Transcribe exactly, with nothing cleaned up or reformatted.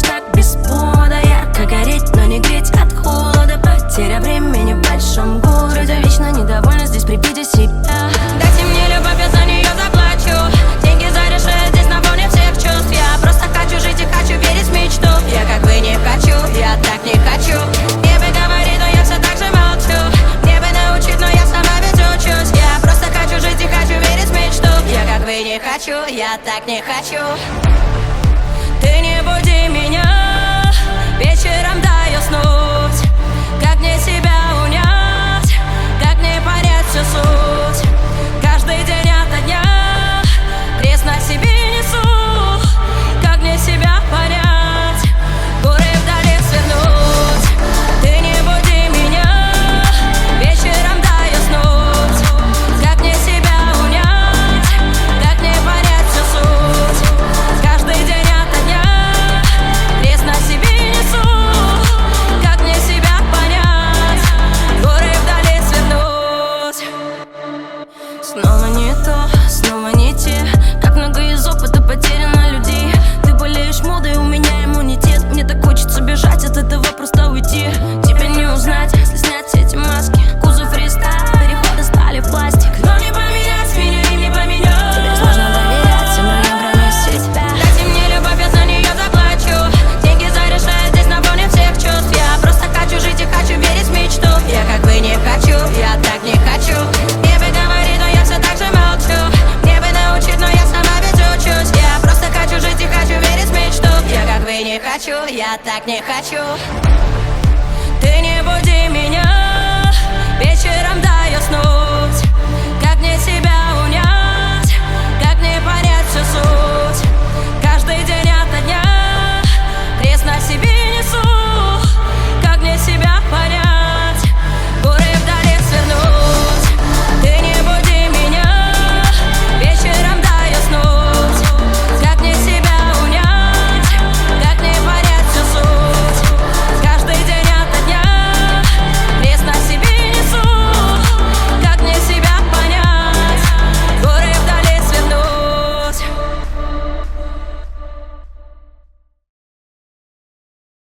так без повода. Ярко гореть, но не греть от холода. Потеря времени в большом городе. Вечно недовольна здесь, прибейте себя. Дайте мне любовь, я за нее заплачу. Деньги зарешают здесь на фоне всех чувств. Я просто хочу жить и хочу верить в мечту. Я как бы не хочу, я так не хочу. Мне бы говорить, но я все так же молчу. Мне бы научить, но я сама ведь учусь. Я просто хочу жить и хочу верить в мечту. Я как бы не хочу, я так не хочу. Ты не буди меня, вечером дай уснуть. Как мне себя унять, как мне понять всю суть. Каждый день ото дня крест на себе несу. Как мне себя понять, горы вдали свернуть. Ты не буди меня, вечером дай уснуть. Как мне себя унять, как мне понять всю суть. Каждый день ото дня крест на себе несу. Как мне себя понять, горы вдали свернуть. Снова не то, снова не те. Как много из опыта потеряно людей. Ты болеешь модой, у меня иммунитет. Мне так хочется бежать от этого, просто уйти. Тебя не узнать, если снять все эти маски. Кузов фристайл, переходы стали в пластик. Но не поменять меня, им не поменять. Тебе сложно доверять, все многим кроме себя. Дайте мне любовь, я за нее заплачу. Деньги зарешают здесь на фоне всех чувств. Я просто хочу жить и хочу верить в мечту. Я как бы не хочу, я так не хочу. Мне бы говорить, но я все так же молчу. Мне бы научить, но я сама ведь учусь. Я просто хочу жить и хочу верить в мечту. Я как бы не хочу, я так не хочу. Ты не буди меня, вечером дай уснуть.